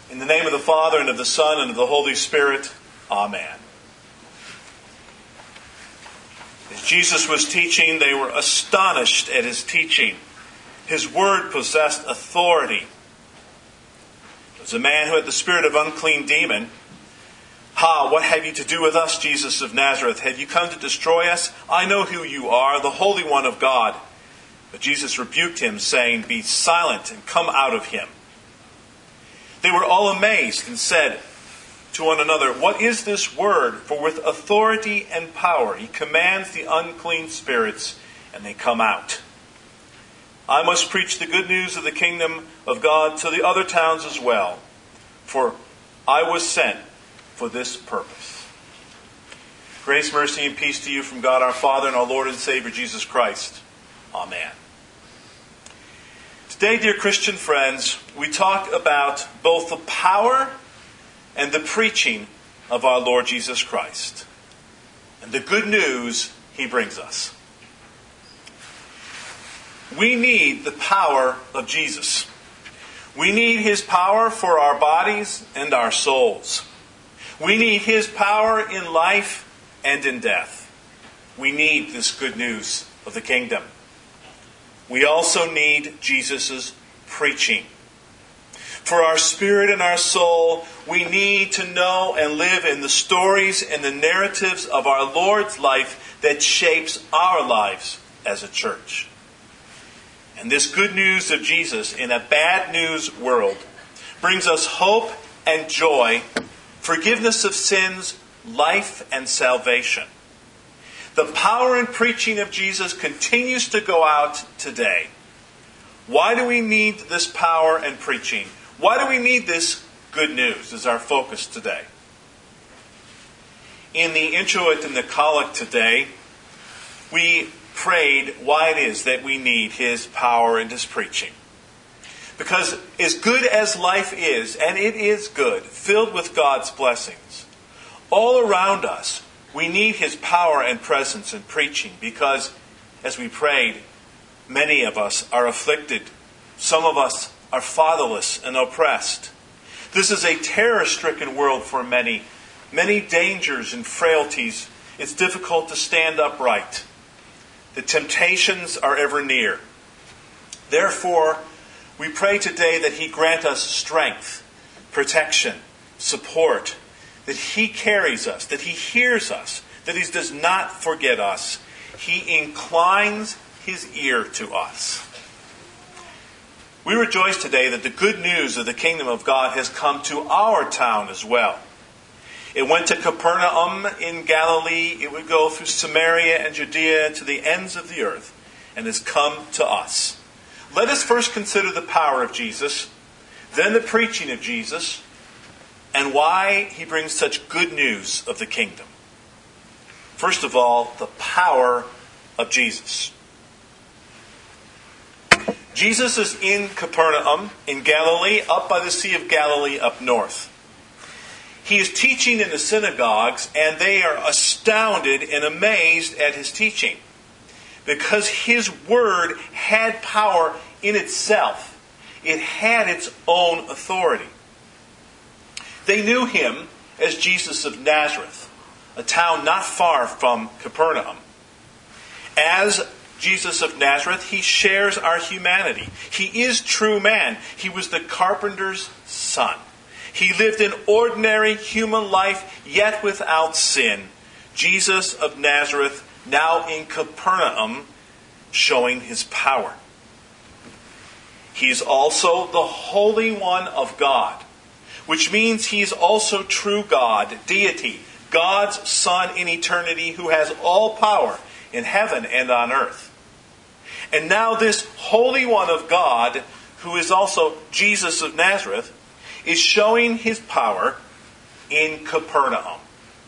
In the name of the Father, and of the Son, and of the Holy Spirit. Amen. As Jesus was teaching, they were astonished at his teaching. His word possessed authority. There was a man who had the spirit of unclean demon. "Ha, what have you to do with us, Jesus of Nazareth? Have you come to destroy us? I know who you are, the Holy One of God." But Jesus rebuked him, saying, "Be silent and come out of him." They were all amazed and said to one another, "What is this word? For with authority and power he commands the unclean spirits, and they come out." I must preach the good news of the kingdom of God to the other towns as well, for I was sent for this purpose. Grace, mercy, and peace to you from God our Father and our Lord and Savior Jesus Christ. Amen. Today, dear Christian friends, we talk about both the power and the preaching of our Lord Jesus Christ, and the good news he brings us. We need the power of Jesus. We need his power for our bodies and our souls. We need his power in life and in death. We need this good news of the kingdom. We also need Jesus' preaching. For our spirit and our soul, we need to know and live in the stories and the narratives of our Lord's life that shapes our lives as a church. And this good news of Jesus in a bad news world brings us hope and joy, forgiveness of sins, life and salvation. The power and preaching of Jesus continues to go out today. Why do we need this power and preaching? Why do we need this good news is our focus today. In the introit and the collect today, we prayed why it is that we need his power and his preaching. Because as good as life is, and it is good, filled with God's blessings, all around us, we need his power and presence and preaching because, as we prayed, many of us are afflicted. Some of us are fatherless and oppressed. This is a terror-stricken world for many. Many dangers and frailties. It's difficult to stand upright. The temptations are ever near. Therefore, we pray today that he grant us strength, protection, support, that he carries us, that he hears us, that he does not forget us. He inclines his ear to us. We rejoice today that the good news of the kingdom of God has come to our town as well. It went to Capernaum in Galilee. It would go through Samaria and Judea to the ends of the earth and has come to us. Let us first consider the power of Jesus, then the preaching of Jesus, and why he brings such good news of the kingdom. First of all, the power of Jesus. Jesus is in Capernaum, in Galilee, up by the Sea of Galilee up north. He is teaching in the synagogues, and they are astounded and amazed at his teaching, because his word had power in itself. It had its own authority. They knew him as Jesus of Nazareth, a town not far from Capernaum. As Jesus of Nazareth, he shares our humanity. He is true man. He was the carpenter's son. He lived an ordinary human life, yet without sin. Jesus of Nazareth, now in Capernaum, showing his power. He's also the Holy One of God, which means he's also true God, deity, God's Son in eternity, who has all power in heaven and on earth. And now this Holy One of God, who is also Jesus of Nazareth, is showing his power in Capernaum.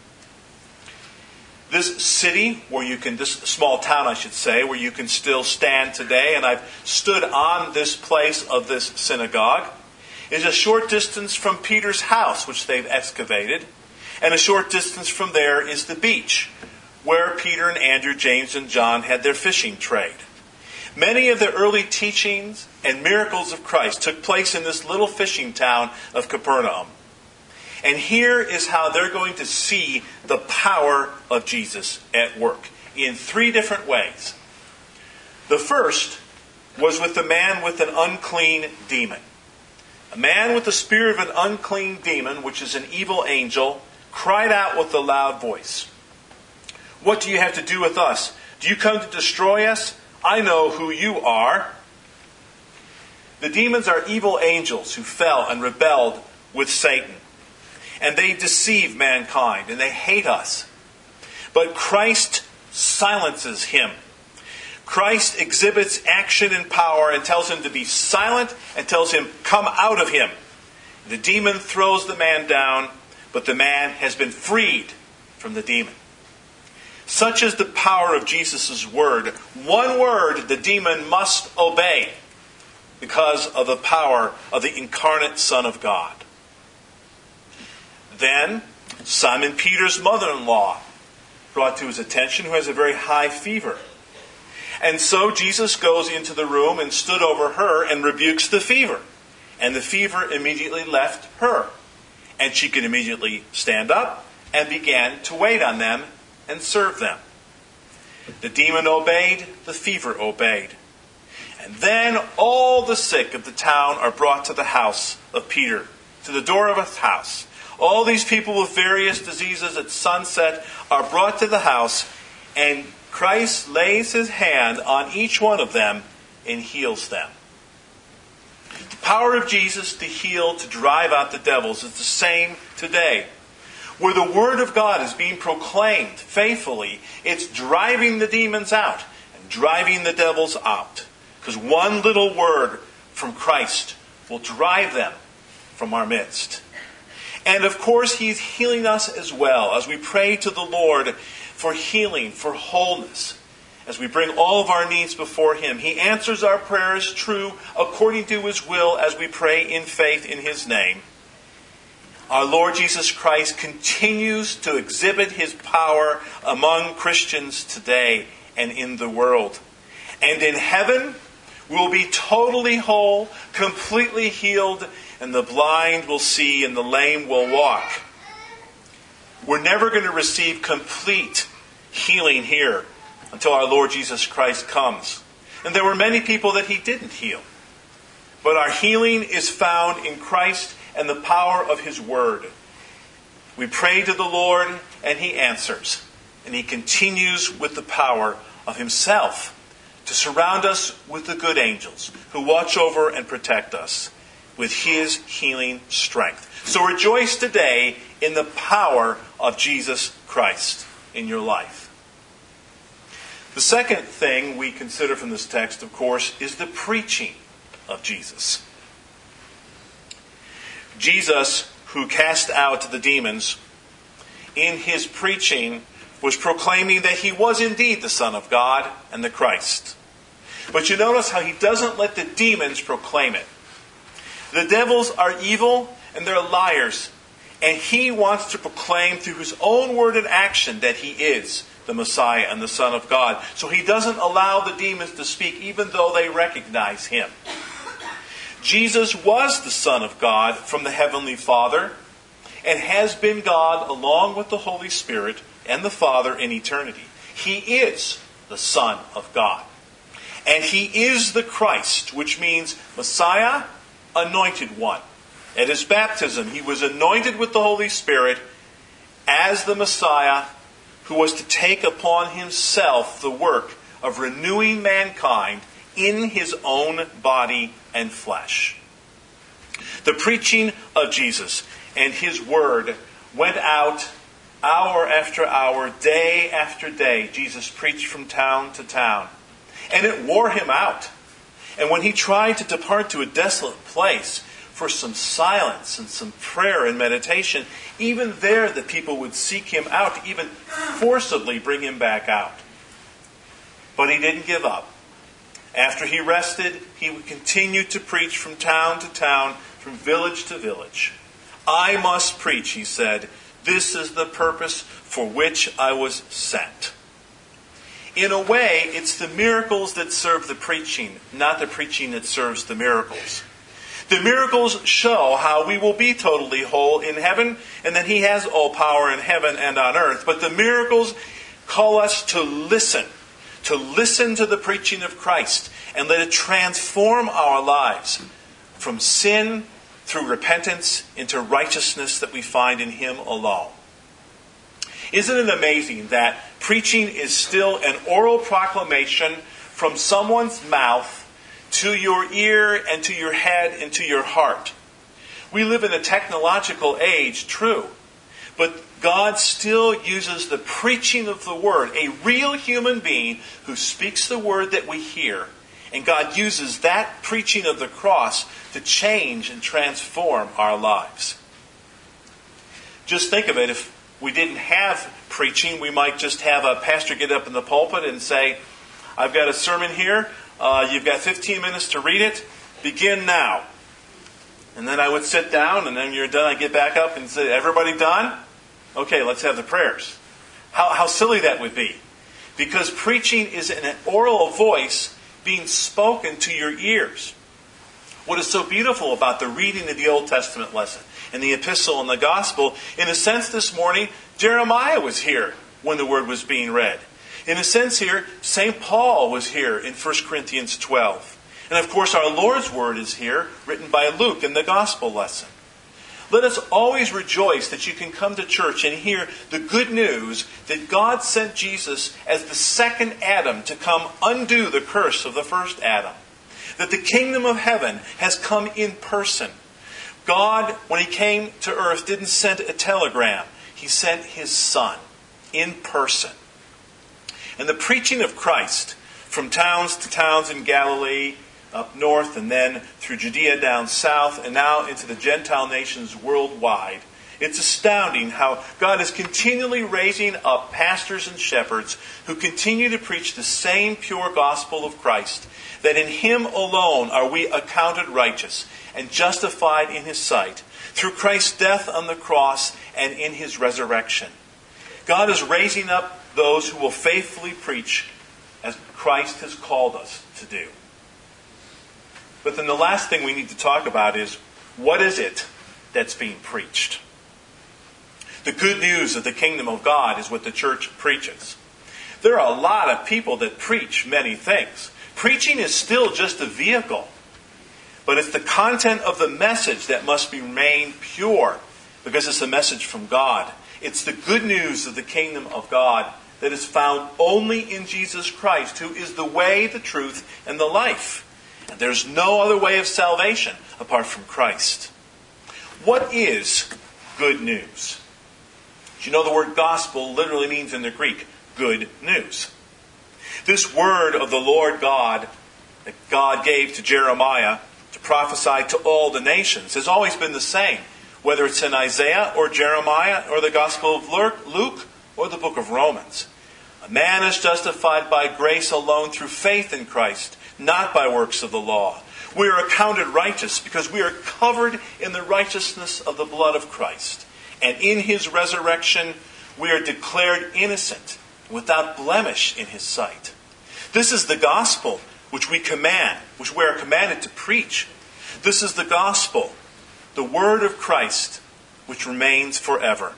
This city, this small town I should say, where you can still stand today, and I've stood on this place of this synagogue, is a short distance from Peter's house, which they've excavated, and a short distance from there is the beach, where Peter and Andrew, James and John had their fishing trade. Many of the early teachings and miracles of Christ took place in this little fishing town of Capernaum. And here is how they're going to see the power of Jesus at work in 3 different ways. The first was with the man with an unclean demon. A man with the spirit of an unclean demon, which is an evil angel, cried out with a loud voice, "What do you have to do with us? Do you come to destroy us? I know who you are." The demons are evil angels who fell and rebelled with Satan. And they deceive mankind, and they hate us. But Christ silences him. Christ exhibits action and power and tells him to be silent and tells him, "Come out of him." The demon throws the man down, but the man has been freed from the demon. Such is the power of Jesus' word. One word the demon must obey because of the power of the incarnate Son of God. Then, Simon Peter's mother-in-law brought to his attention, who has a very high fever. And so Jesus goes into the room and stood over her and rebukes the fever. And the fever immediately left her. And she could immediately stand up and began to wait on them and serve them. The demon obeyed, the fever obeyed. And then all the sick of the town are brought to the house of Peter, to the door of his house. All these people with various diseases at sunset are brought to the house, and Christ lays his hand on each one of them and heals them. The power of Jesus to heal, to drive out the devils is the same today. Where the Word of God is being proclaimed faithfully, it's driving the demons out and driving the devils out. Because one little word from Christ will drive them from our midst. And of course, He's healing us as well as we pray to the Lord for healing, for wholeness. As we bring all of our needs before Him, He answers our prayers true according to His will as we pray in faith in His name. Our Lord Jesus Christ continues to exhibit His power among Christians today and in the world. And in heaven, we'll be totally whole, completely healed, and the blind will see and the lame will walk. We're never going to receive complete healing here until our Lord Jesus Christ comes. And there were many people that He didn't heal. But our healing is found in Christ and the power of His Word. We pray to the Lord and He answers. And He continues with the power of Himself to surround us with the good angels who watch over and protect us with His healing strength. So rejoice today in the power of Jesus Christ in your life. The second thing we consider from this text, of course, is the preaching of Jesus. Jesus, who cast out the demons, in His preaching was proclaiming that He was indeed the Son of God and the Christ. But you notice how He doesn't let the demons proclaim it. The devils are evil and they're liars. And He wants to proclaim through His own word and action that He is the Messiah and the Son of God. So He doesn't allow the demons to speak even though they recognize Him. Jesus was the Son of God from the Heavenly Father and has been God along with the Holy Spirit and the Father in eternity. He is the Son of God. And He is the Christ, which means Messiah, Anointed One. At His baptism, He was anointed with the Holy Spirit as the Messiah who was to take upon Himself the work of renewing mankind in His own body and flesh. The preaching of Jesus and His Word went out hour after hour, day after day. Jesus preached from town to town. And it wore Him out. And when He tried to depart to a desolate place for some silence and some prayer and meditation, even there the people would seek Him out, even forcibly bring Him back out. But He didn't give up. After He rested, He would continue to preach from town to town, from village to village. I must preach, He said. This is the purpose for which I was sent. in a way, it's the miracles that serve the preaching, not the preaching that serves the miracles. The miracles show how we will be totally whole in heaven, and that He has all power in heaven and on earth. But the miracles call us to listen to the preaching of Christ, and let it transform our lives from sin through repentance into righteousness that we find in Him alone. Isn't it amazing that preaching is still an oral proclamation from someone's mouth to your ear and to your head and to your heart? We live in a technological age, true, but God still uses the preaching of the Word, a real human being who speaks the Word that we hear, and God uses that preaching of the cross to change and transform our lives. Just think of it, if we didn't have preaching, we might just have a pastor get up in the pulpit and say, I've got a sermon here, you've got 15 minutes to read it, begin now. And then I would sit down, and then you're done, I get back up and say, everybody done? Okay, let's have the prayers. How silly that would be. Because preaching is an oral voice being spoken to your ears. What is so beautiful about the reading of the Old Testament lesson and the epistle and the gospel, in a sense this morning, Jeremiah was here when the word was being read. In a sense here, St. Paul was here in 1 Corinthians 12. And of course our Lord's word is here, written by Luke in the gospel lesson. Let us always rejoice that you can come to church and hear the good news that God sent Jesus as the second Adam to come undo the curse of the first Adam. That the kingdom of heaven has come in person. God, when He came to earth, didn't send a telegram. He sent His Son in person. And the preaching of Christ from towns to towns in Galilee, up north, and then through Judea down south, and now into the Gentile nations worldwide. It's astounding how God is continually raising up pastors and shepherds who continue to preach the same pure gospel of Christ, that in Him alone are we accounted righteous and justified in His sight, through Christ's death on the cross and in His resurrection. God is raising up those who will faithfully preach as Christ has called us to do. But then the last thing we need to talk about is, what is it that's being preached? The good news of the kingdom of God is what the church preaches. There are a lot of people that preach many things. Preaching is still just a vehicle. But it's the content of the message that must remain pure, because it's a message from God. It's the good news of the kingdom of God that is found only in Jesus Christ, who is the way, the truth, and the life. And there's no other way of salvation apart from Christ. What is good news? Do you know the word gospel literally means in the Greek, good news? This word of the Lord God that God gave to Jeremiah to prophesy to all the nations has always been the same, whether it's in Isaiah or Jeremiah or the Gospel of Luke or the book of Romans. A man is justified by grace alone through faith in Christ, not by works of the law. We are accounted righteous because we are covered in the righteousness of the blood of Christ. And in His resurrection, we are declared innocent, without blemish in His sight. This is the gospel which we are commanded to preach. This is the gospel, the word of Christ, which remains forever.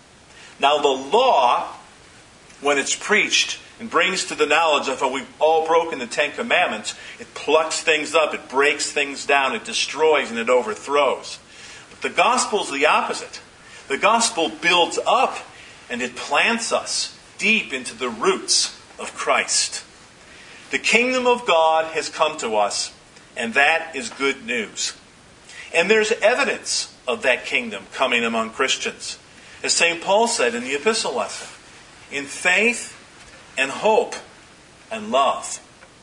Now the law, when it's preached and brings to the knowledge of how we've all broken the 10 Commandments, it plucks things up, it breaks things down, it destroys and it overthrows. But the gospel is the opposite. The gospel builds up and it plants us deep into the roots of Christ. The kingdom of God has come to us, and that is good news. And there's evidence of that kingdom coming among Christians. As St. Paul said in the epistle lesson, in faith and hope and love.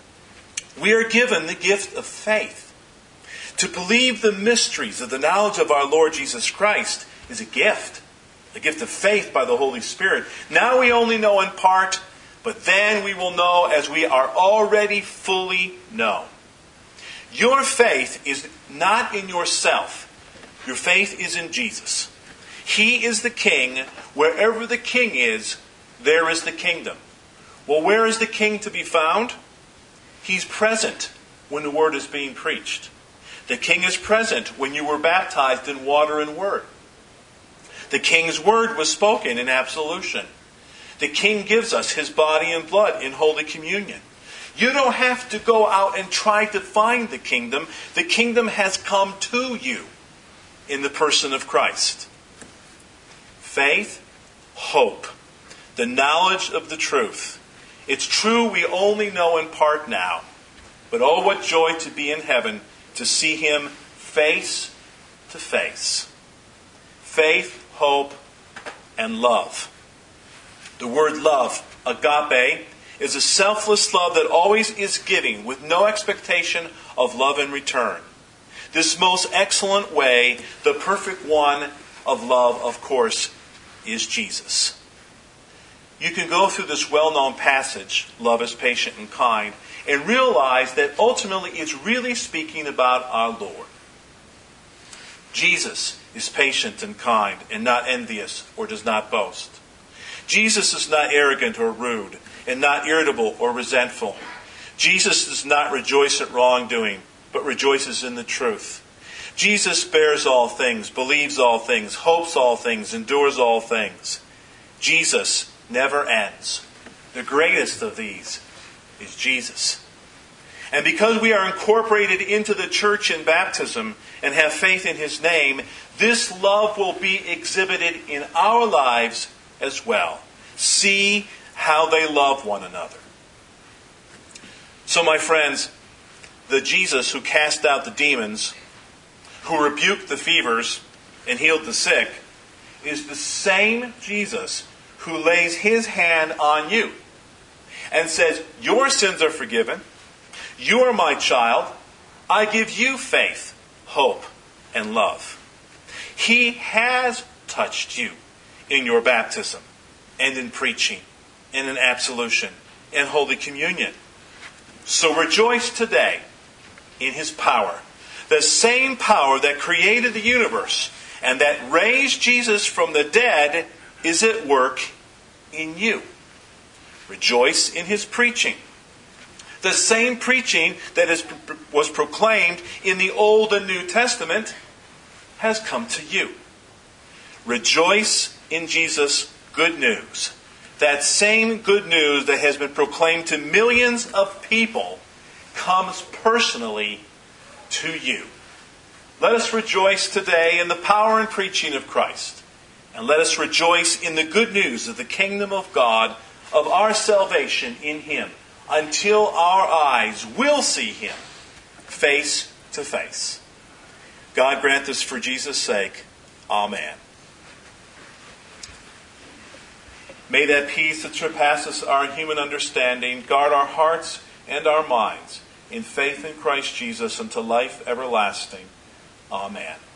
We are given the gift of faith. To believe the mysteries of the knowledge of our Lord Jesus Christ is a gift of faith by the Holy Spirit. Now we only know in part, but then we will know as we are already fully known. Your faith is not in yourself. Your faith is in Jesus. He is the King. Wherever the King is, there is the kingdom. Well, where is the King to be found? He's present when the Word is being preached. The King is present when you were baptized in water and Word. The King's Word was spoken in absolution. The King gives us His body and blood in Holy Communion. You don't have to go out and try to find the kingdom. The kingdom has come to you in the person of Christ. Faith, hope, the knowledge of the truth. It's true we only know in part now. But oh, what joy to be in heaven, to see Him face to face. Faith, hope, and love. The word love, agape, is a selfless love that always is giving with no expectation of love in return. This most excellent way, the perfect one of love, of course, is Jesus. You can go through this well-known passage, love is patient and kind, and realize that ultimately it's really speaking about our Lord. Jesus is patient and kind and not envious or does not boast. Jesus is not arrogant or rude and not irritable or resentful. Jesus does not rejoice at wrongdoing, but rejoices in the truth. Jesus bears all things, believes all things, hopes all things, endures all things. Jesus never ends. The greatest of these is Jesus. And because we are incorporated into the church in baptism and have faith in His name, this love will be exhibited in our lives as well. See how they love one another. So, my friends, the Jesus who cast out the demons, who rebuked the fevers and healed the sick, is the same Jesus who lays His hand on you and says, your sins are forgiven. You are my child. I give you faith, hope, and love. He has touched you in your baptism and in preaching and in absolution and Holy Communion. So rejoice today in His power. The same power that created the universe and that raised Jesus from the dead is at work in you. Rejoice in His preaching. The same preaching that was proclaimed in the Old and New Testament has come to you. Rejoice in Jesus' good news. That same good news that has been proclaimed to millions of people comes personally to you. Let us rejoice today in the power and preaching of Christ. And let us rejoice in the good news of the kingdom of God, of our salvation in Him, until our eyes will see Him face to face. God grant this for Jesus' sake. Amen. May that peace that surpasses our human understanding guard our hearts and our minds in faith in Christ Jesus unto life everlasting. Amen.